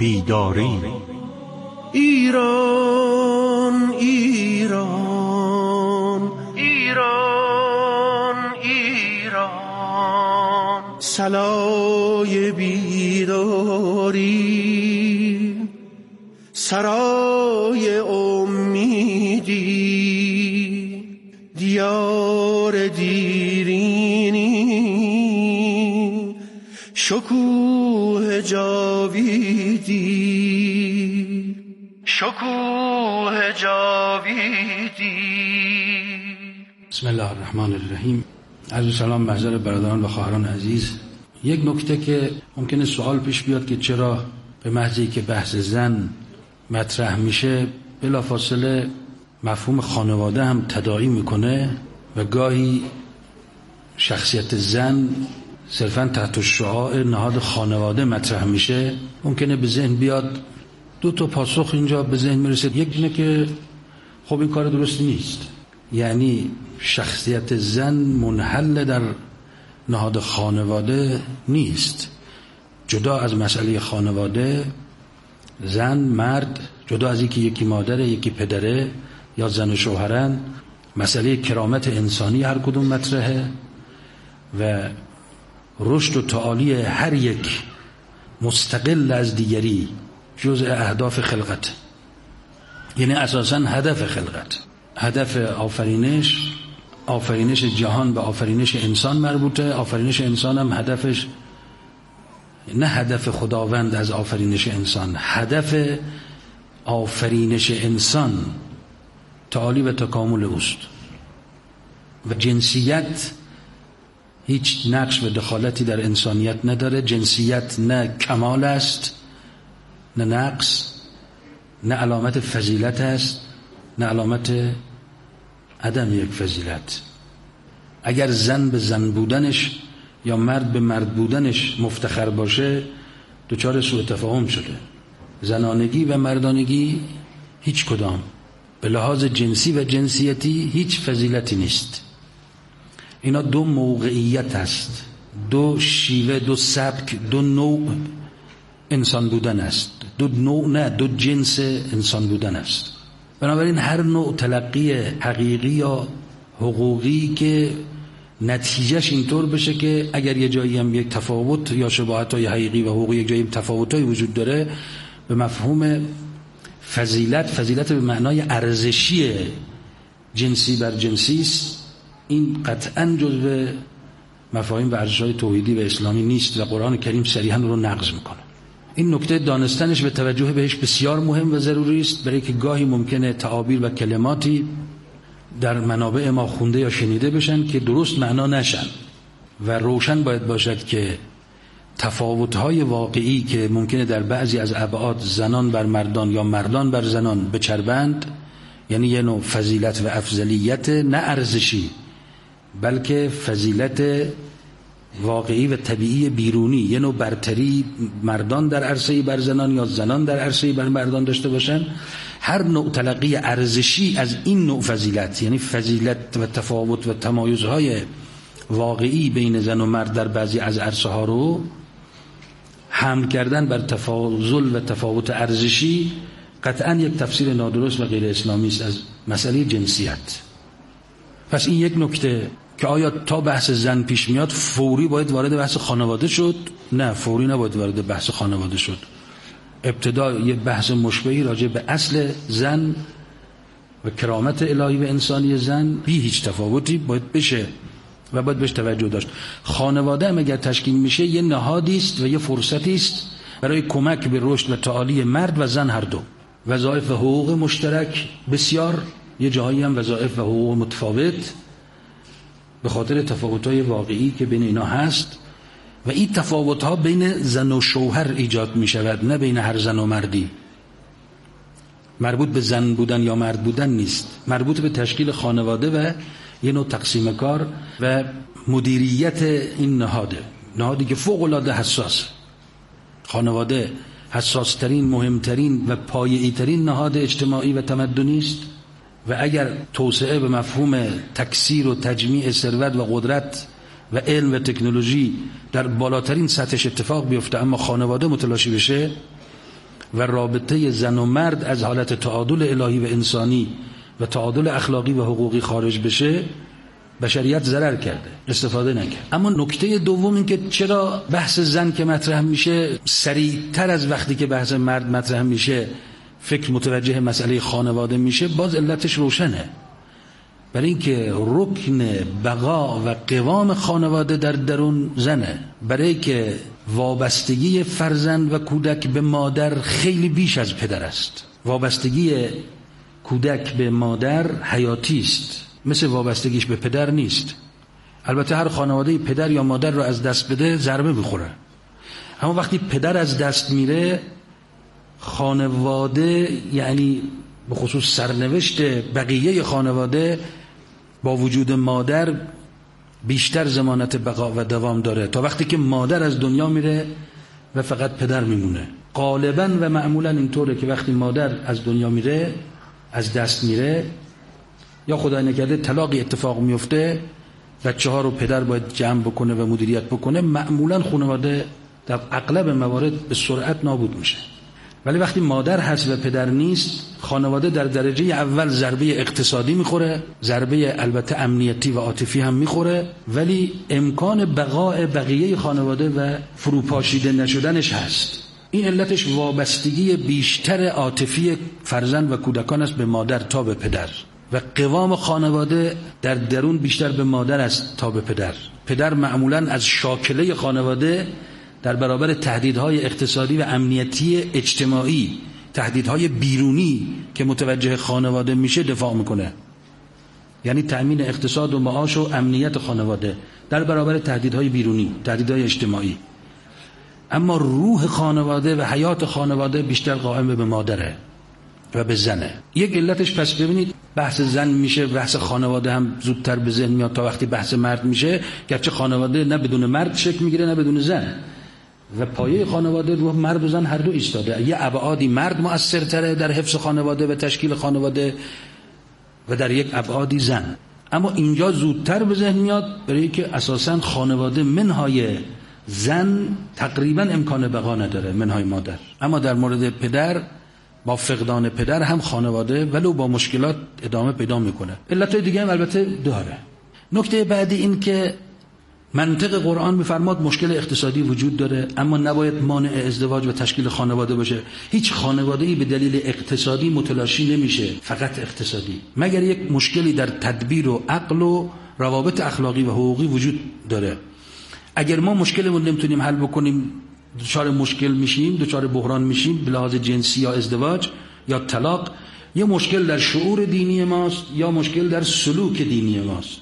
بیداری. ایران ایران ایران ایران، صلای بیداری، سرای امیدی، دیار دیرینی، شکوه جاویدی، شکوه جاویدی. بسم الله الرحمن الرحیم. عرض سلام محضر برادران و خواهران عزیز. یک نکته که ممکنه سوال پیش بیاد که چرا به محضی که بحث زن مطرح میشه بلافاصله مفهوم خانواده هم تداعی میکنه و گاهی شخصیت زن صرفاً تحت شعاع نهاد خانواده مطرح میشه. ممکنه به ذهن بیاد دو تا پاسخ اینجا به ذهن میرسه. یک اینه که خب این کار درستی نیست، یعنی شخصیت زن منحل در نهاد خانواده نیست. جدا از مسئله خانواده، زن مرد جدا از اینکه یکی مادره یکی پدره یا زن و شوهرن، مسئله کرامت انسانی هر کدوم مطرحه و رشد و تعالی هر یک مستقل از دیگری جزء اهداف خلقت، یعنی اساساً هدف خلقت، هدف آفرینش جهان به آفرینش انسان مربوطه. آفرینش انسان هم هدفش نه هدف خداوند از آفرینش انسان، هدف آفرینش انسان تعالی و تکامل اوست و جنسیت هیچ نقش و دخالتی در انسانیت نداره. جنسیت نه کمال است نه نقص، نه علامت فضیلت است نه علامت عدم یک فضیلت. اگر زن به زن بودنش یا مرد به مرد بودنش مفتخر باشه دچار سوء تفاهم شده. زنانگی و مردانگی هیچ کدام به لحاظ جنسی و جنسیتی هیچ فضیلتی نیست. اینا دو موقعیت است، دو شیوه، دو سبک، دو نوع انسان بودن است. دو نوع نه، دو جنس انسان بودن است. بنابراین هر نوع تلقی حقیقی یا حقوقی که نتیجهش اینطور بشه که اگر یه جایی هم یک تفاوت یا شباهت‌های حقیقی و حقوقی یک جایی تفاوت‌های وجود داره، به مفهوم فضیلت به معنای ارزشی جنسی بر جنسی است، این قطعاً جزو مفاهیم و ارزش‌های توحیدی و اسلامی نیست و قرآن کریم صریحاً رو نقض میکنه. این نکته دانستنش و توجه بهش بسیار مهم و ضروری است، برای که گاهی ممکنه تعابیر و کلماتی در منابع ما خونده یا شنیده بشن که درست معنا نشن و روشن باید باشد که تفاوت‌های واقعی که ممکنه در بعضی از ابعاد زنان بر مردان یا مردان بر زنان بچربند، یعنی یه نوع فضیلت و افضلیت نه ارزشی بلکه فضیلت واقعی و طبیعی بیرونی، یه نوع برتری مردان در عرصه بر زنان یا زنان در عرصه بر مردان داشته باشن، هر نوع تلقی ارزشی از این نوع فضیلت، یعنی فضیلت و تفاوت و تمایزهای واقعی بین زن و مرد در بعضی از عرصه ها رو حمل کردن بر تفاضل و تفاوت ارزشی، قطعا یک تفسیر نادرست و غیر اسلامی است از مسئله جنسیت. پس این یک نکته که آیا تا بحث زن پیش میاد فوری باید وارد بحث خانواده شد؟ نه، فوری نباید وارد بحث خانواده شد. ابتدا یه بحث مشبهی راجع به اصل زن و کرامت الهی و انسانی زن بی هیچ تفاوتی باید بشه و باید بهش توجه داشت. خانواده هم اگر تشکیل میشه یه نهادی است و یه فرصتی است برای کمک به رشد و تعالی مرد و زن هر دو. وظایف و حقوق مشترک بسیار، یه جاهایی هم وظایف و حقوق متفاوت به خاطر تفاوت‌های واقعی که بین اینا هست و این تفاوت‌ها بین زن و شوهر ایجاد می‌شود، نه بین هر زن و مردی. مربوط به زن بودن یا مرد بودن نیست، مربوط به تشکیل خانواده و یه نوع تقسیم کار و مدیریت این نهادی که فوق‌العاده حساس. خانواده حساسترین، مهمترین و پایه‌ای‌ترین نهاد اجتماعی و تمدنی است و اگر توسعه به مفهوم تکثیر و تجمیع ثروت و قدرت و علم و تکنولوژی در بالاترین سطحش اتفاق بیفته اما خانواده متلاشی بشه، و رابطه زن و مرد از حالت تعادل الهی و انسانی و تعادل اخلاقی و حقوقی خارج بشه، بشریت ضرر کرده، استفاده نکرد. اما نکته دوم این که چرا بحث زن که مطرح میشه سریعتر از وقتی که بحث مرد مطرح میشه فکر متوجه مسئله خانواده میشه، باز علتش روشنه. برای اینکه رکن بقا و قوام خانواده در درون زنه، برای که وابستگی فرزند و کودک به مادر خیلی بیش از پدر است. وابستگی کودک به مادر حیاتی است، مثل وابستگیش به پدر نیست. البته هر خانواده پدر یا مادر رو از دست بده ضربه میخوره، اما وقتی پدر از دست میره خانواده، یعنی به خصوص سرنوشت بقیه خانواده با وجود مادر بیشتر ضمانت بقا و دوام داره تا وقتی که مادر از دنیا میره و فقط پدر میمونه. غالبا و معمولا اینطوره که وقتی مادر از دنیا میره، از دست میره، یا خدای نکرده طلاقی اتفاق میفته، بچه‌ها رو پدر باید جمع بکنه و مدیریت بکنه، معمولا خانواده در اغلب موارد به سرعت نابود میشه. ولی وقتی مادر هست و پدر نیست، خانواده در درجه اول ضربه اقتصادی میخوره، ضربه البته امنیتی و عاطفی هم میخوره، ولی امکان بقای بقیه خانواده و فروپاشیده نشدنش هست. این علتش وابستگی بیشتر عاطفی فرزند و کودکان است به مادر تا به پدر، و قوام خانواده در درون بیشتر به مادر است تا به پدر. پدر معمولاً از شاکله خانواده در برابر تهدیدهای اقتصادی و امنیتی اجتماعی، تهدیدهای بیرونی که متوجه خانواده میشه دفاع میکنه، یعنی تأمین اقتصاد و معاش و امنیت خانواده در برابر تهدیدهای بیرونی، تهدیدهای اجتماعی. اما روح خانواده و حیات خانواده بیشتر قائم به مادره و به زنه. یک علتش پس ببینید بحث زن میشه، بحث خانواده هم زودتر به ذهن میاد تا وقتی بحث مرد میشه، گرچه خانواده نه بدون مرد شکل میگیره نه بدون زن، و پایه خانواده رو مرد و زن هر دو ایستاده. یه ابعادی مرد مؤثرتره در حفظ خانواده و تشکیل خانواده و در یک ابعادی زن. اما اینجا زودتر به ذهن میاد برای که اساساً خانواده منهای زن تقریباً امکان بقا نداره، منهای مادر. اما در مورد پدر، با فقدان پدر هم خانواده ولو با مشکلات ادامه پیدا میکنه. علتهای دیگه هم البته داره. نکته بعدی این که منطق قرآن میفرماد مشکل اقتصادی وجود داره، اما نباید مانع ازدواج و تشکیل خانواده باشه. هیچ خانواده‌ای به دلیل اقتصادی متلاشی نمیشه، فقط اقتصادی، مگر یک مشکلی در تدبیر و عقل و روابط اخلاقی و حقوقی وجود داره. اگر ما مشکلمون نمیتونیم حل بکنیم، دچار مشکل میشیم، دچار بحران میشیم به لحاظ جنسی یا ازدواج یا طلاق، یا مشکل در شعور دینی ماست یا مشکل در سلوک دینی ماست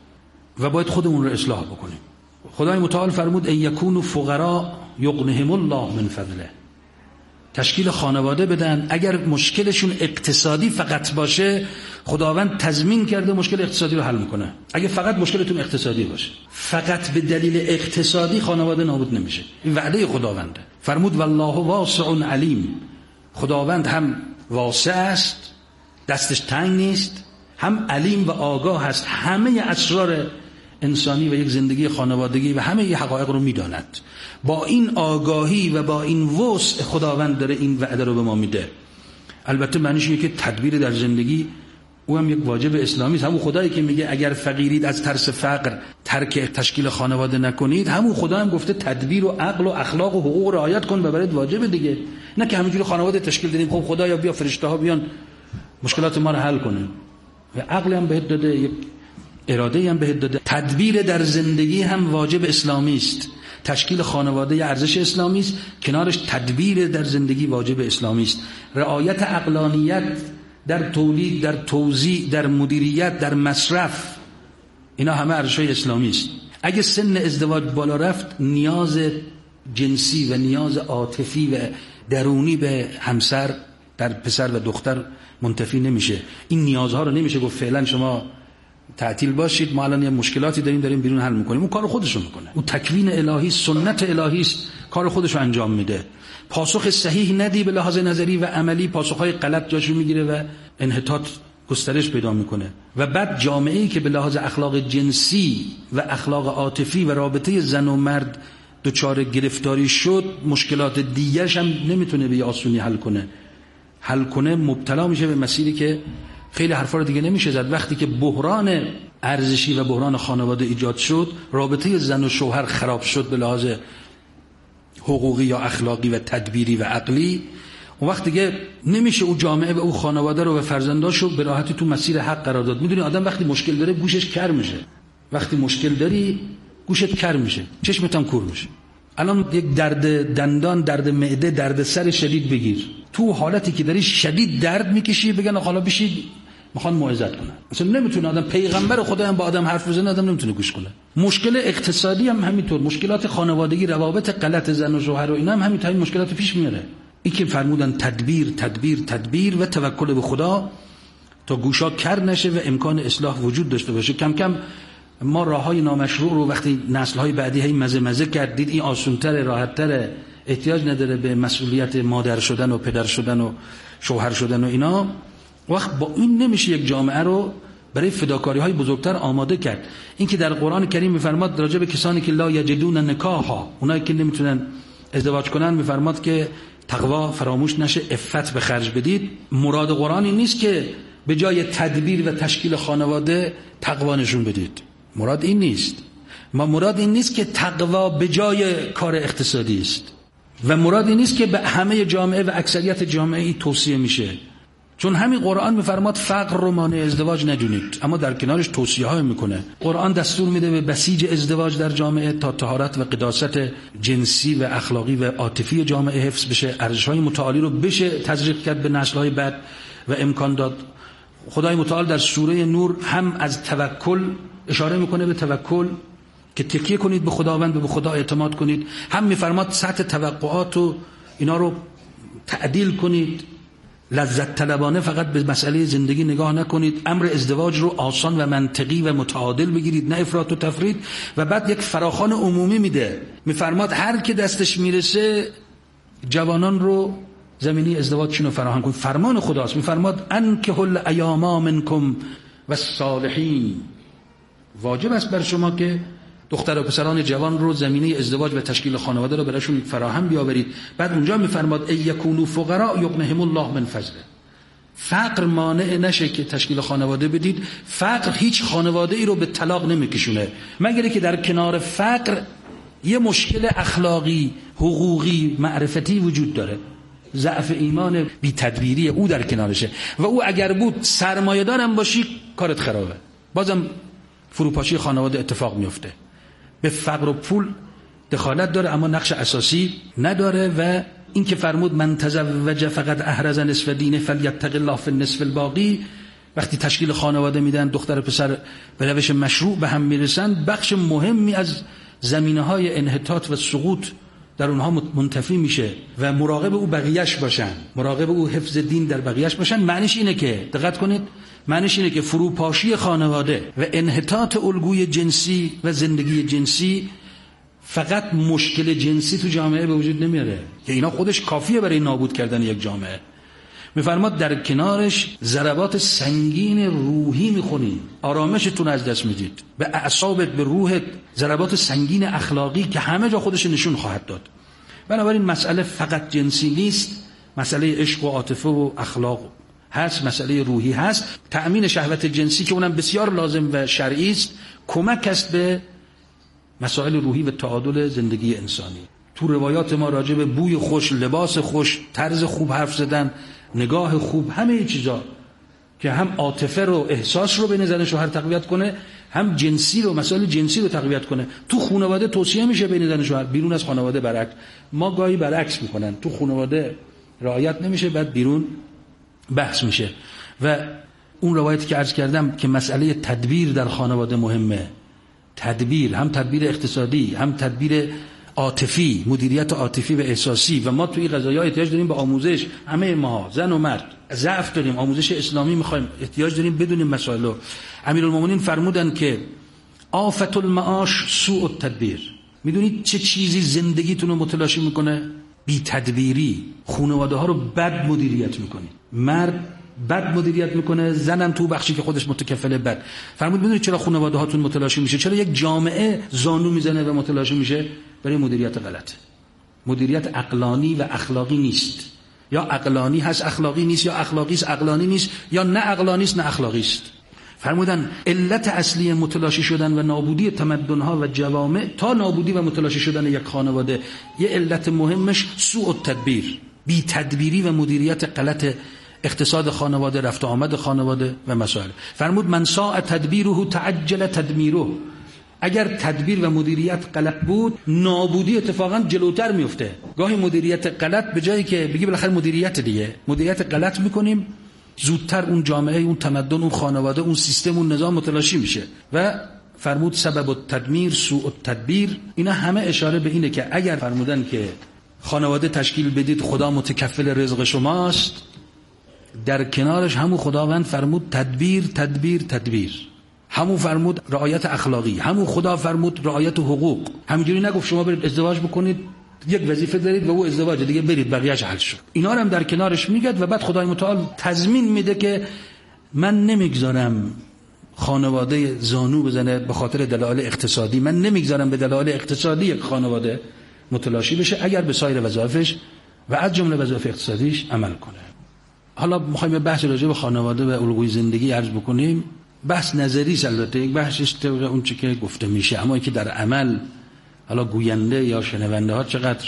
و باید خودمون رو اصلاح بکنیم. خدای متعال فرمود ان یکونوا فقراء یغنهم الله من فضله. تشکیل خانواده بدن، اگر مشکلشون اقتصادی فقط باشه خداوند تضمین کرده مشکل اقتصادی رو حل میکنه. اگه فقط مشکلتون اقتصادی باشه، فقط به دلیل اقتصادی خانواده نابود نمیشه. این وعده خداونده. فرمود والله واسع علیم. خداوند هم واسع است، دستش تنگ نیست، هم علیم و آگاه است، همه اسرار انسانی و یک زندگی خانوادگی و همه ی حقایق رو میداند. با این آگاهی و با این وسع خداوند داره این وعده رو به ما میده. البته معنیش اینه که تدبیر در زندگی او هم یک واجب اسلامی است. همون خدایی که میگه اگر فقیرید از ترس فقر ترک تشکیل خانواده نکنید، همون خدا هم گفته تدبیر و عقل و اخلاق و حقوق رعایت کن و برات واجب دیگه. نه که همینجوری خانواده تشکیل دادیم خب خدایا بیا فرشته ها بیان مشکلات ما رو حل کنن. و عقل هم بهت داده، یک اراده هم بهت داده. تدبیر در زندگی هم واجب اسلامی است. تشکیل خانواده یه ارزش اسلامی است، کنارش تدبیر در زندگی واجب اسلامی است. رعایت عقلانیت در تولید، در توزیع، در مدیریت، در مصرف، اینا همه ارزش‌های اسلامی است. اگه سن ازدواج بالا رفت، نیاز جنسی و نیاز عاطفی و درونی به همسر در پسر و دختر منتفی نمیشه. این نیازها رو نمیشه گفت فعلا شما تعطیل باشید، ما الان یه مشکلاتی داریم بیرون حل میکنیم. اون کار خودش رو میکنه. اون تکوین الهی، سنت الهی است، کار خودش رو انجام میده. پاسخ صحیح ندی به لحاظ نظری و عملی، پاسخهای غلط جاشو میگیره و انحطاط گسترش پیدا میکنه. و بعد جامعه‌ای که به لحاظ اخلاق جنسی و اخلاق عاطفی و رابطه زن و مرد دچار گرفتاری شد مشکلات دیگرش هم نمیتونه به آسونی حل کنه مبتلا میشه به مسیری که خیلی حرفا رو دیگه نمیشه زد. وقتی که بحران ارزشی و بحران خانواده ایجاد شد، رابطه زن و شوهر خراب شد به لحاظ حقوقی یا اخلاقی و تدبیری و عقلی، اون وقت دیگه نمیشه او جامعه و او خانواده رو و فرزنداشو به راحتی تو مسیر حق قرار داد. میدونی آدم وقتی مشکل داره گوشش کر میشه، وقتی مشکل داری گوشت کر میشه، چشمت هم کور میشه. الان یک درد دندان، درد معده، درد سر شدید بگیر، تو حالتی که داری شدید درد میکشی بگن حالا بشید میخوان موعظت کنن، مثلا نمیتونه آدم، پیغمبر خدا هم با آدم حرف بزنه آدم نمیتونه گوش کنه. مشکل اقتصادی هم همینطور، مشکلات خانوادگی، روابط غلط زن و شوهر و اینا هم همین تا مشکلات پیش میاره. این که فرمودن تدبیر و توکل به خدا تا گوشا کر نشه و امکان اصلاح وجود داشته باشه. کم کم ما راههای نامشروع رو وقتی نسل‌های بعدی هی مزه کردید این آسان‌تره، راحت‌تره، احتیاج نداره به مسئولیت مادر شدن و پدر شدن و شوهر شدن و اینا، وقت با این نمیشه یک جامعه رو برای فداکاری‌های بزرگتر آماده کرد. این که در قرآن کریم می‌فرماد راجع به کسانی که لا یجدون نکاحا، اونایی که نمیتونن ازدواج کنن، می‌فرماد که تقوا فراموش نشه، عفت به خرج بدید. مراد قرآن این نیست که به جای تدبیر و تشکیل خانواده تقوا نشون بدید، مراد این نیست. مراد این نیست که تقوا به جای کار اقتصادی است و مراد این نیست که به همه جامعه و اکثریت جامعه توصیه میشه، چون همین قرآن میفرماد فقر رو مانع ازدواج ندونید، اما در کنارش توصیه های میکنه. قرآن دستور میده به بسیج ازدواج در جامعه تا طهارت و قداست جنسی و اخلاقی و عاطفی جامعه حفظ بشه، ارزش‌های متعالی رو بشه تزریق کرد به نسل‌های بعد و امکان داد. خدای متعال در سوره نور هم از توکل اشاره میکنه به توکل که تکیه کنید به خداوند و به خدا اعتماد کنید، هم میفرماد سطح توقعات و اینا رو تعدیل کنید، لذت طلبانه فقط به مسئله زندگی نگاه نکنید، امر ازدواج رو آسان و منطقی و متعادل بگیرید، نه افراط و تفرید. و بعد یک فراخوان عمومی میده، میفرماد هر که دستش میرسه جوانان رو زمینی ازدواجشون رو فراهم کنید. فرمان خداست، میفرماد انکحوا الایاما منکم والصالحین، واجب است بر شما که دختر و پسران جوان رو زمینه ازدواج و تشکیل خانواده رو براشون فراهم بیاورید. بعد اونجا میفرماد ای یکونوا فقراء یغنیهم الله من فضله، فقر مانع نشه که تشکیل خانواده بدید. فقر هیچ خانواده ای رو به طلاق نمیکشونه، مگر که در کنار فقر یه مشکل اخلاقی، حقوقی، معرفتی وجود داره، ضعف ایمان، بی تدبیری او در کنارشه. و او اگر بود سرمایه دارم باشی کارت خرابه، بازم فروپاشی خانواده اتفاق میفته. به فقر و پول دخالت داره اما نقش اساسی نداره. و این که فرمود من تزوج فقط احرز نصف دینه فلیتق الله فی النصف الباقی، وقتی تشکیل خانواده میدن دختر و پسر به روش مشروع به هم میرسن، بخش مهمی از زمینه‌های انحطاط و سقوط در اونها منتفی میشه و مراقب او بقیه‌اش باشن، مراقب او حفظ دین در بقیه‌اش باشن. معنیش اینه که دقت کنید، معنیش اینه که فروپاشی خانواده و انحطاط الگوی جنسی و زندگی جنسی فقط مشکل جنسی تو جامعه به وجود نمیاره که اینا خودش کافیه برای نابود کردن یک جامعه. میفرماد در کنارش ضربات سنگین روحی میخونید، آرامشتون از دست میدید، به اعصابت، به روحت ضربات سنگین اخلاقی که همه جا خودش نشون خواهد داد. بنابراین مسئله فقط جنسی نیست، مسئله عشق و عاطفه و اخلاق هست، مسئله روحی هست. تأمین شهوت جنسی که اونم بسیار لازم و شرعی است، کمک است به مسائل روحی و تعادل زندگی انسانی. تو روایات ما راجع به بوی خوش، لباس خوش، طرز خوب حرف زدن، نگاه خوب، همه چیزا که هم عاطفه رو، احساس رو بین زن و شوهر تقویت کنه، هم جنسی رو، مسائل جنسی رو تقویت کنه. تو خانواده توصیه میشه بین زن و شوهر، بیرون از خانواده برعکس. ما گاهی برعکس میکنن، تو خانواده رعایت نمیشه، بعد بیرون بحث میشه. و اون روایتی که عرض کردم که مسئله تدبیر در خانواده مهمه، تدبیر، هم تدبیر اقتصادی، هم تدبیر عاطفی، مدیریت عاطفی و احساسی. و ما توی قضایا احتیاج داریم به آموزش، همه ما زن و مرد ضعف داریم، آموزش اسلامی میخوایم، احتیاج داریم بدونیم مسائل. امیرالمومنین فرمودن که آفت المعاش سوء التدبیر. میدونید چه چیزی زندگیتون رو متلاشی میکنه؟ بی تدبیری. خانواده ها رو بد مدیریت میکنید. مرد بد مدیریت میکنه، زنم تو بخشی که خودش متکفل بد. فرمود بدونید چرا خانواده هاتون متلاشی میشه، چرا یک جامعه زانو میزنه و متلاشی میشه؟ برای مدیریت غلط. مدیریت عقلانی و اخلاقی نیست. یا عقلانی هست اخلاقی نیست، یا اخلاقی است عقلانی نیست، یا نه عقلانی است نه اخلاقی است. فرمودن علت اصلی متلاشی شدن و نابودی تمدن‌ها و جوامع تا نابودی و متلاشی شدن یک خانواده، یه علت مهمش سوء التدبیر، بی تدبیری و مدیریت غلط اقتصاد خانواده، رفت و آمد خانواده و مسائل. فرمود من ساء تدبیره تعجل تدمیره. اگر تدبیر و مدیریت غلط بود، نابودی اتفاقا جلوتر میفته. گاهی مدیریت غلط به جایی که بگی بالاخره مدیریت دیگه، مدیریت غلط میکنیم، زودتر اون جامعه، اون تمدن، اون خانواده، اون سیستم، اون نظام متلاشی میشه. و فرمود سبب التدمیر سوء التدبیر. اینا همه اشاره به اینه که اگر فرمودن که خانواده تشکیل بدید خدا متکفل رزق شماست، در کنارش همون خداوند فرمود تدبیر تدبیر تدبیر، همون فرمود رعایت اخلاقی، همون خدا فرمود رعایت حقوق. همینجوری نگفت شما برید ازدواج بکنید، یک وظیفه دارید و او ازدواج دیگه، برید بقیه‌اش حل شد. اینا رو هم در کنارش میگد و بعد خدای متعال تضمین میده که من نمیگذارم خانواده زانو بزنه به خاطر دلایل اقتصادی، من نمیگذارم به دلایل اقتصادی یک خانواده متلاشی بشه اگر به سایر وظایفش و از جمله وظایف اقتصادیش عمل کنه. حالا میخوایم بحث راجع به خانواده و الگوی زندگی عرض بکنیم. بحث نظری است، البته یک بحثش طبق اون چیزی که گفته میشه، اما اینکه در عمل حالا گوینده یا شنونده ها چقدر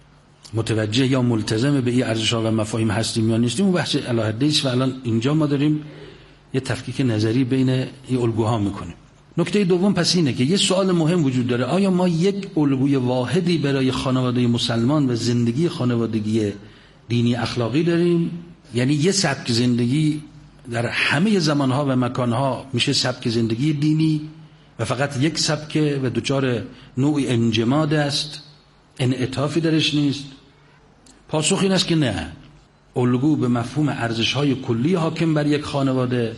متوجه یا ملتزم به این ارزش‌ها و مفاهیم هستیم یا نیستیم، اون بحث علاهده است و الان اینجا ما داریم یه تفکیک نظری بین این الگوها میکنیم. نکته دوم پس اینه که یه سوال مهم وجود داره، آیا ما یک الگوی واحدی برای خانواده مسلمان و زندگی خانوادگی دینی اخلاقی داریم؟ یعنی یه سبک زندگی در همه زمانها و مکانها میشه سبک زندگی دینی و فقط یک سبک و دچار نوعی انجماد است، انعطافی درش نیست؟ پاسخ این است که نه. الگو به مفهوم ارزش‌های کلی حاکم بر یک خانواده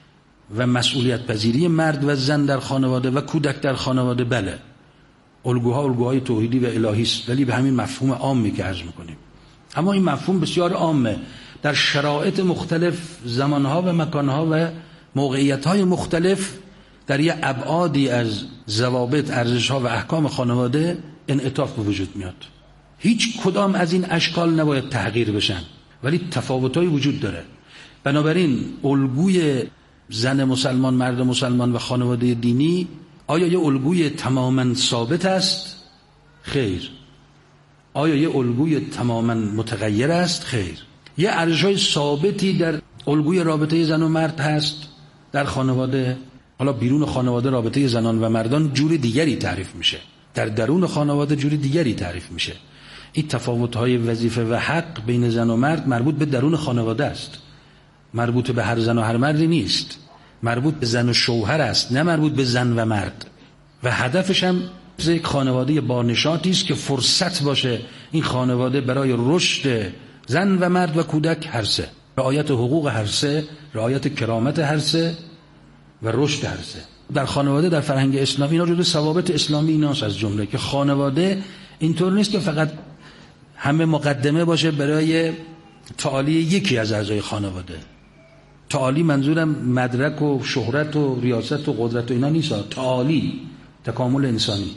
و مسئولیت پذیری مرد و زن در خانواده و کودک در خانواده، بله الگوهای توحیدی و الهی است، ولی به همین مفهوم عامی که عرض می‌کنیم. اما این مفهوم بسیار عامه، در شرایط مختلف، زمانها و مکانها و موقعیت‌های مختلف، در یه ابعادی از ضوابط، ارزش‌ها و احکام خانواده انعطاف به وجود میاد. هیچ کدام از این اشکال نباید تحقیر بشن، ولی تفاوت‌هایی وجود داره. بنابراین الگوی زن مسلمان، مرد مسلمان و خانواده دینی آیا یه الگوی تماماً ثابت است؟ خیر. آیا یه الگوی تماماً متغیر است؟ خیر. یه ارزش‌های ثابتی در الگوی رابطه زن و مرد هست در خانواده. حالا بیرون خانواده رابطه زنان و مردان جور دیگری تعریف میشه، در درون خانواده جور دیگری تعریف میشه. این تفاوت‌های وظیفه و حق بین زن و مرد مربوط به درون خانواده است، مربوط به هر زن و هر مردی نیست، مربوط به زن و شوهر است، نه مربوط به زن و مرد. و هدفش هم یک خانواده با نشاطی است که فرصت باشه این خانواده برای رشد زن و مرد و کودک هر سه، رعایت حقوق هر سه، رعایت کرامت هر سه و رشد هر سه. در خانواده در فرهنگ اسلامی اینا جزو ثوابت اسلامی ایناست، از جمله که خانواده اینطور نیست که فقط همه مقدمه باشه برای تعالی یکی از اعضای خانواده. تعالی منظورم مدرک و شهرت و ریاست و قدرت و اینا نیست، تعالی تکامل انسانی،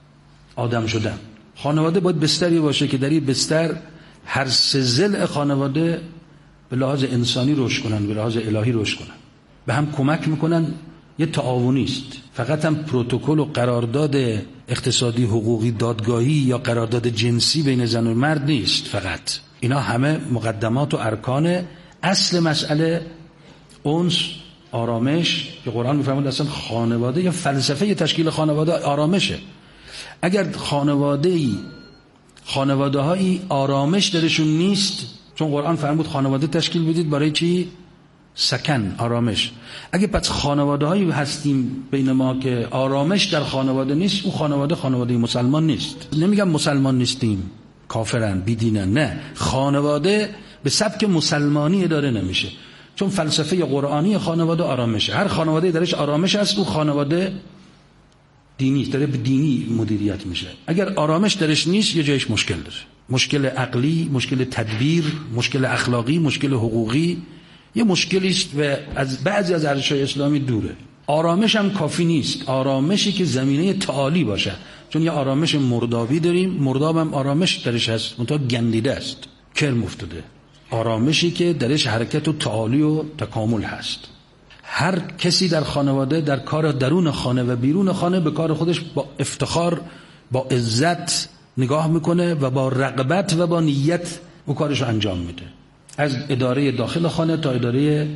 آدم شدن. خانواده باید بستری باشه که در این بستر هر سه ضلع خانواده به لحاظ انسانی رشد کنن، به لحاظ الهی رشد کنن، به هم کمک میکنن. یه تعاونی است، فقط هم پروتکل و قرارداد اقتصادی، حقوقی، دادگاهی یا قرارداد جنسی بین زن و مرد نیست. فقط اینا همه مقدمات و ارکان اصل مسئله انس، آرامش، که قرآن میفرماید اصلا خانواده یا فلسفه تشکیل خانواده آرامشه. اگر خانواده‌هایی آرامش درشون نیست، چون قرآن فرمود خانواده تشکیل بدید برای چی؟ سکن، آرامش. اگه پس خانواده‌هایی هستیم بین ما که آرامش در خانواده نیست، اون خانواده مسلمان نیست. نمیگم مسلمان نیستیم، کافرن، بیدینن، نه، خانواده به سبک مسلمانی اداره نمیشه، چون فلسفه قرآنی خانواده آرامشه. هر خانواده درش آرامش هست، اون خانواده دینی داره، به دینی مدیریت میشه. اگر آرامش درش نیست، یه جایش مشکل داره، مشکل عقلی، مشکل تدبیر، مشکل اخلاقی، مشکل حقوقی، یه مشکلی است و از بعضی از ارزش‌های اسلامی دوره. آرامش هم کافی نیست، آرامشی که زمینه تعالی باشه، چون یه آرامش مردابی داریم، مرداب هم آرامش درش هست منتها گندیده است، کرم افتاده. آرامشی که درش حرکت و تعالی و تکامل هست. هر کسی در خانواده در کار درون خانه و بیرون خانه به کار خودش با افتخار، با عزت نگاه میکنه و با رغبت و با نیت او کارش رو انجام میده، از اداره داخل خانه تا اداره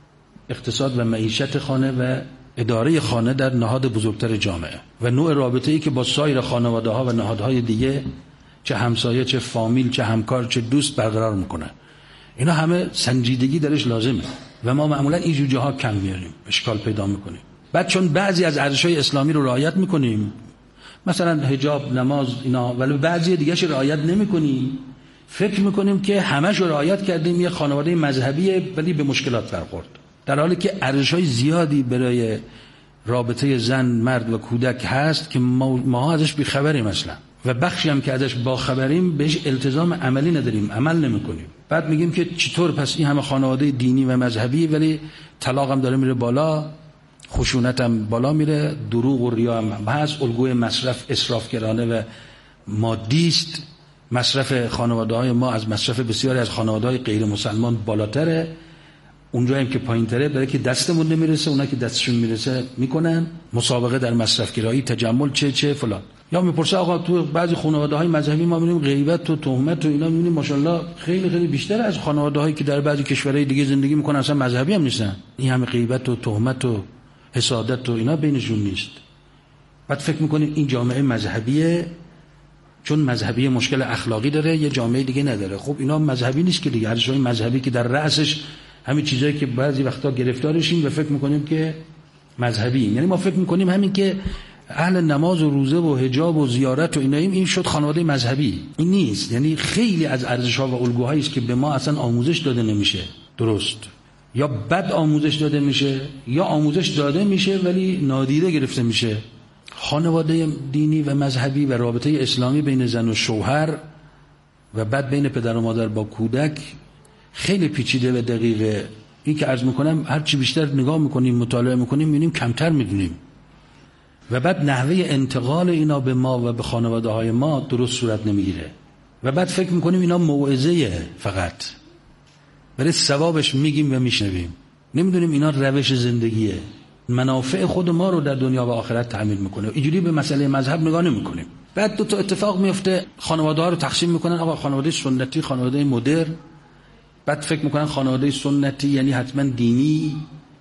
اقتصاد و معیشت خانه و اداره خانه در نهاد بزرگتر جامعه و نوع رابطه‌ای که با سایر خانواده‌ها و نهادهای دیگه، چه همسایه، چه فامیل، چه همکار، چه دوست برقرار میکنه. اینا همه سنجیدگی درش لازمه و ما معمولا این جوجه ها کم میاریم، اشکال پیدا میکنیم. بعد چون بعضی از ارزش‌های اسلامی رو رعایت میکنیم، مثلا حجاب، نماز، اینا، ولی بعضی دیگه‌اش رعایت نمیکنیم، فکر میکنیم که همش رو رعایت کردیم، یه خانواده مذهبیه ولی به مشکلات برخورد، در حالی که ارزش‌های زیادی برای رابطه زن، مرد و کودک هست که ما ازش بی‌خبریم اصلا، و بخشی هم که ازش باخبریم بهش التزام عملی نداریم، عمل نمی‌کنیم. بعد میگیم که چطور پس این همه خانواده دینی و مذهبی ولی طلاق هم داره میره بالا، خشونت هم بالا میره، دروغ و ریا هم هست، الگوی مصرف اسرافگرانه و مادی است. مصرف خانواده‌های ما از مصرف بسیاری از خانواده‌های غیر مسلمان بالاتره. اونجا هم که پایین‌تره، برای که دستمون نمیرسه، اونا که دستشون میرسه میکنن. مسابقه در مصرف گرایی، تجمل، چه فلان. یا میپرسه آقا تو بعضی خانواده‌های مذهبی ما می‌بینیم غیبت و تهمت و اینا می‌بینیم ماشاءالله خیلی بیشتر از خانواده‌هایی که در بعضی کشورهای دیگه زندگی میکنن اصلا مذهبی هم نیستن. این همه غیبت و تهمت و حسادت و اینا بینشون نیست. بعد فکر میکنیم این جامعه مذهبیه، چون مذهبی مشکل اخلاقی داره، یه جامعه دیگه نداره. خب اینا مذهبی نیست که دیگه، ارزش‌های مذهبی که در رأسش همین چیزایی که بعضی وقتا گرفتارشیم و فکر میکنیم که مذهبی، یعنی ما فکر میکنیم همین که اهل نماز و روزه و حجاب و زیارت و ایناییم این شد خانواده مذهبی. این نیست. یعنی خیلی از ارزش‌ها و الگوهایی است که به ما اصلا آموزش داده نمیشه، درست یا بد آموزش داده میشه، یا آموزش داده میشه ولی نادیده گرفته میشه. خانواده دینی و مذهبی و رابطه اسلامی بین زن و شوهر و بعد بین پدر و مادر با کودک خیلی پیچیده و دقیقه. این که عرض میکنم هر چی بیشتر نگاه میکنیم، مطالعه میکنیم، میبینیم کمتر میدونیم و بعد نحوه انتقال اینا به ما و به خانواده های ما درست صورت نمیگیره و بعد فکر میکنیم اینا موعظه، فقط برای ثوابش میگیم و میشنویم، نمیدونیم اینا روش زندگیه، منافع خود ما رو در دنیا و آخرت تأمین میکنه. اینجوری به مسئله مذهب نگاه نمیکنیم. بعد دو تا اتفاق میفته، خانواده ها رو تقسیم میکنن، آقا خانواده سنتی، خانواده مدرن. بعد فکر میکنن خانواده سنتی یعنی حتما دینی،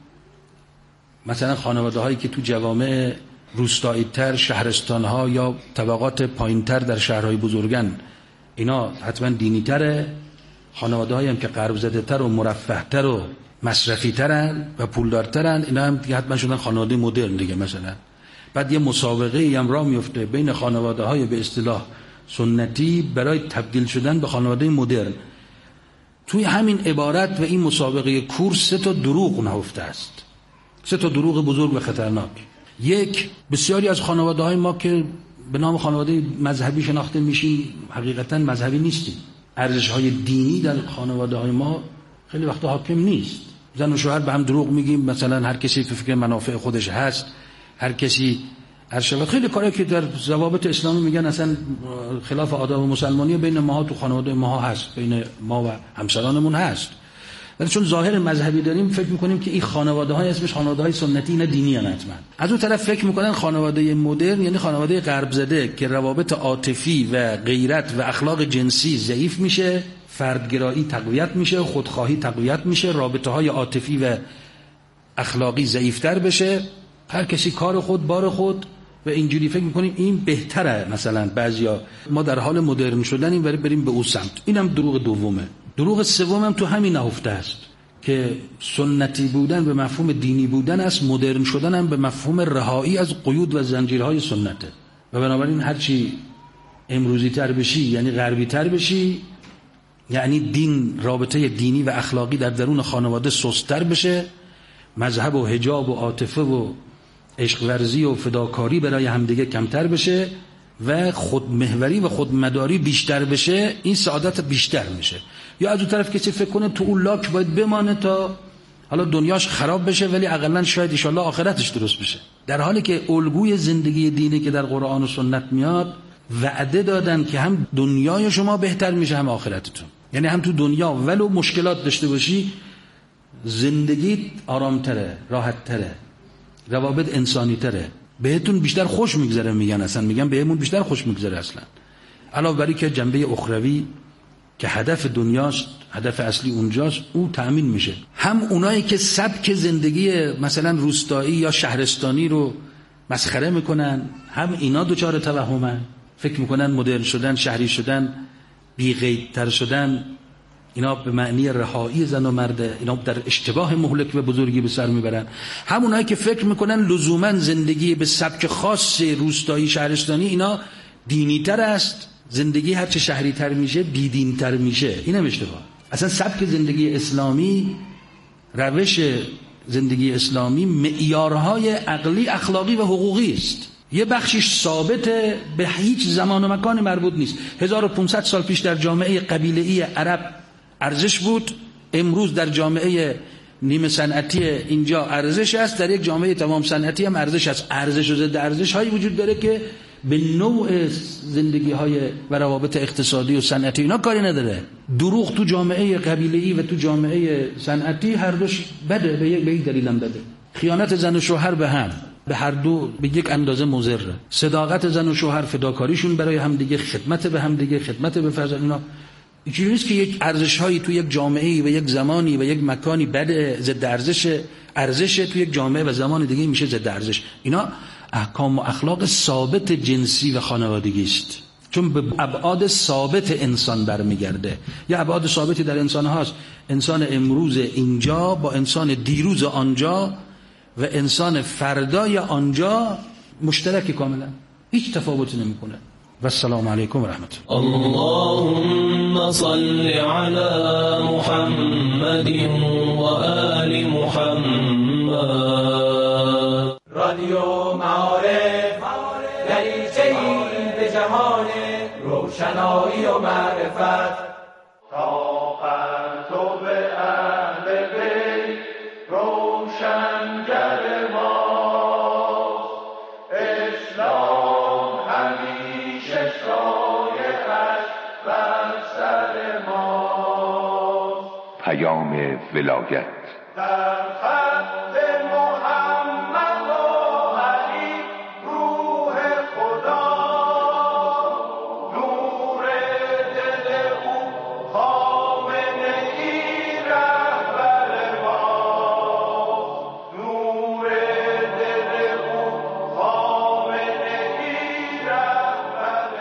مثلا خانواده هایی که تو جوامع روستایی تر، شهرستان ها یا طبقات پایین تر در شهرهای بزرگن اینا حتما دینی تره. خانواده هایی هم که غرب زده تر و مرفه تر و مصرفی ترن و پولدار ترن اینا هم حتما شدن خانواده مدرن دیگه مثلا. بعد یه مسابقه هم راه میفته بین خانواده های به اصطلاح سنتی برای تبدیل شدن به خانواده مدرن. توی همین عبارت و این مسابقه کور 3 تا دروغ نهفته است، 3 تا دروغ بزرگ و خطرناک. یک، بسیاری از خانواده های ما که به نام خانواده مذهبی شناخته میشیم حقیقتا مذهبی نیستیم. ارزش های دینی در خانواده های ما خیلی وقتا حاکم نیست. زن و شوهر به هم دروغ میگیم، مثلا هر کسی تو فکر منافع خودش هست، هر کسی خیلی کاری که در ضوابط اسلامی میگن اصلا خلاف آداب مسلمانی بین ما تو خانواده ما هست، بین ما و همسرانمون هست، ولی چون ظاهر مذهبی داریم فکر میکنیم که این خانواده های اسمش خانواده های سنتی، نه دینی ان حتما. از اون طرف فکر میکنن خانواده مدرن یعنی خانواده غرب زده که روابط عاطفی و غیرت و اخلاق جنسی ضعیف میشه، فردگرایی تقویت میشه، خودخواهی تقویت میشه، رابطه های عاطفی و اخلاقی ضعیفتر بشه، هر کسی کار خود بار خود و اینجوری فکر میکنیم این بهتره. مثلا بعضیا ما در حال مدرن شدنیم ولی بریم به اون سمت. اینم دروغ دومه. دروغ سومم تو همین نهفته است که سنتی بودن به مفهوم دینی بودن است، مدرن شدن هم به مفهوم رهایی از قیود و زنجیرهای سنته و بنابراین هرچی امروزی تر بشی یعنی غربی تر بشی، یعنی دین، رابطه دینی و اخلاقی در درون خانواده سست‌تر بشه، مذهب و حجاب و عاطفه و عشق ورزی و فداکاری برای همدیگه کمتر بشه و خودمحوری و خودمداری بیشتر بشه، این سعادت بیشتر میشه. یا از اون طرف کسی فکر کنه تو اون لاک باید بمانه تا حالا دنیاش خراب بشه ولی اقلا شاید انشالله آخرتش درست بشه. در حالی که الگوی زندگی دینی که در قرآن و سنت میاد وعده دادن که هم دنیای شما بهتر میشه هم آخرتتون. یعنی هم تو دنیا ولو مشکلات داشته باشی زندگی آرامتره، راحتتره، روابط انسانی تره، بهتون بیشتر خوش میگذره. میگن اصلا میگن بهمون بیشتر خوش میگذره اصلا. علاوه بر که جنبه اخروی که هدف دنیاست، هدف اصلی اونجاست، او تأمین میشه. هم اونایی که سبک زندگی مثلا روستایی یا شهرستانی رو مسخره میکنن، هم اینا دوچار توهمن، فکر میکنن مدرن شدن، شهری شدن، بی‌قیدتر شدن، اینا به معنی رهایی زن و مرده. اینا در اشتباه مهلک و بزرگی به سر میبرن. هم اونایی که فکر میکنن لزوما زندگی به سبک خاص روستایی شهرستانی اینا دینی‌تر است، زندگی هرچه شهری تر میشه بیدین تر میشه. اینم اشتباه. اصلا سبک زندگی اسلامی، روش زندگی اسلامی معیارهای عقلی، اخلاقی و حقوقی است. یه بخشش ثابته، به هیچ زمان و مکان مربوط نیست. 1500 سال پیش در جامعه قبیله‌ای عرب ارزش بود، امروز در جامعه نیمه صنعتی اینجا ارزش است، در یک جامعه تمام صنعتی هم ارزش است. ارزش و ضد ارزش هایی وجود داره که به نوع زندگی های و روابط اقتصادی و صنعتی اینا کاری نداره. دروغ تو جامعه قبیله‌ای و تو جامعه صنعتی هر دوش بده، به یک دلیل هم بده. خیانت زن و شوهر به هم، به هر دو به یک اندازه مضره. صداقت زن و شوهر، فداکاریشون برای هم دیگه، خدمت به هم دیگه، خدمت به فرزند، اینا اینجوری نیست که یک ارزش هایی تو یک جامعه و یک زمانی و یک مکانی بده، ضد ارزش تو یک جامعه و زمان دیگه میشه ضد ارزش. اینا احکام و اخلاق ثابت جنسی و خانوادگی است، چون به ابعاد ثابت انسان برمیگرده. یا ابعاد ثابتی در انسان هاست. انسان امروز اینجا با انسان دیروز آنجا و انسان فردای آنجا مشترکی کاملا، هیچ تفاوتی نمیکنه. و السلام علیکم و رحمت الله. اللهم صل علی محمد و آل محمد. رادیو معارف دریچه‌ای به جهان روشنایی و معرفت، تا پرتو اهل بیت روشنگر ماست. اسلام همیشه سایه‌اش بر سر ماست. پیام ولایت در خط محمد و علی روح خدا، نور دل او خامنه ای رهبر ما، نور دل او خامنه ای رهبر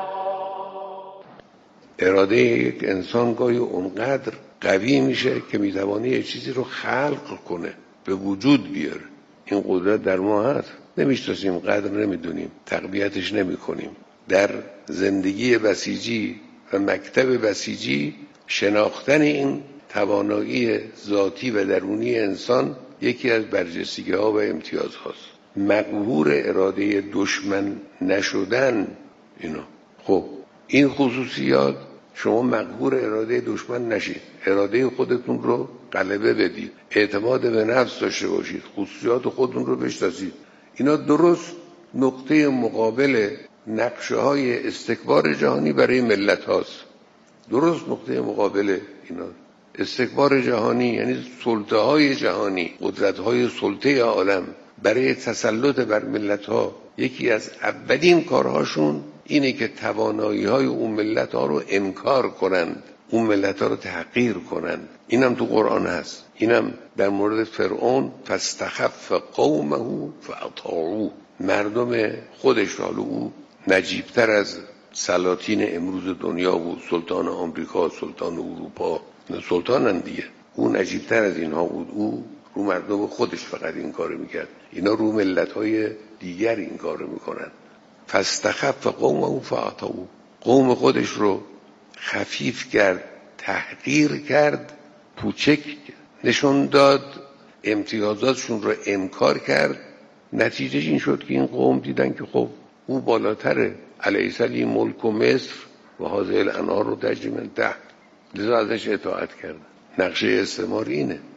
ما. اراده یک انسان گاهی اونقدر قوی میشه که میتوانه یه چیزی رو خلق کنه، به وجود بیاره. این قدرت در ما هست، نمیشناسیم، قدر نمیدونیم، تقویتش نمیکنیم. در زندگی بسیجی و مکتب بسیجی شناختن این توانایی ذاتی و درونی انسان یکی از برجستگی ها و امتیاز هاست. مقهور اراده دشمن نشدن اینا. خب این خصوصیات، شما مقهور اراده دشمن نشید، اراده خودتون رو غلبه بدید، اعتماد به نفس داشته باشید، خصوصیات خودتون رو بشناسید. اینا درست نقطه مقابل نقشه های استکبار جهانی برای ملت هاست. درست نقطه مقابل اینا. استکبار جهانی یعنی سلطه های جهانی، قدرت های سلطه عالم برای تسلط بر ملت ها، یکی از اولین کارهاشون اینه که توانایی های اون ملت ها رو انکار کنند، اون ملت ها رو تحقیر کنند. اینم تو قرآن هست. اینم در مورد فرعون، فاستخف قومه فاطاعوه، مردم خودش، حالا او نجیبتر از سلاطین امروز دنیا بود، سلطان آمریکا، سلطان اروپا، سلطانن دیگه، او نجیبتر از اینها بود. او رو مردم خودش فقط این کارو میکرد، اینا رو ملت های دیگر این کارو میکنن. فاستخف قومه فاطاعوه، قوم خودش رو خفیف کرد، تحقیر کرد، پوچک نشون داد، امتیازاتشون رو انکار کرد. نتیجه این شد که این قوم دیدن که خب او بالاتره، الیس لی ملک مصر و هذه الانهار رو تجری من تحت، لذا ازش اطاعت کردن. نقشه استعمار اینه.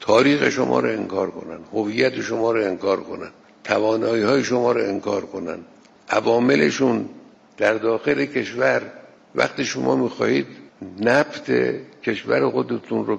تاریخ شما رو انکار کنن، هویت شما رو انکار کنن، توانایی‌های شما رو انکار کنن، عواملشون در داخل کشور وقتی شما میخواهید نفت کشور خودتون رو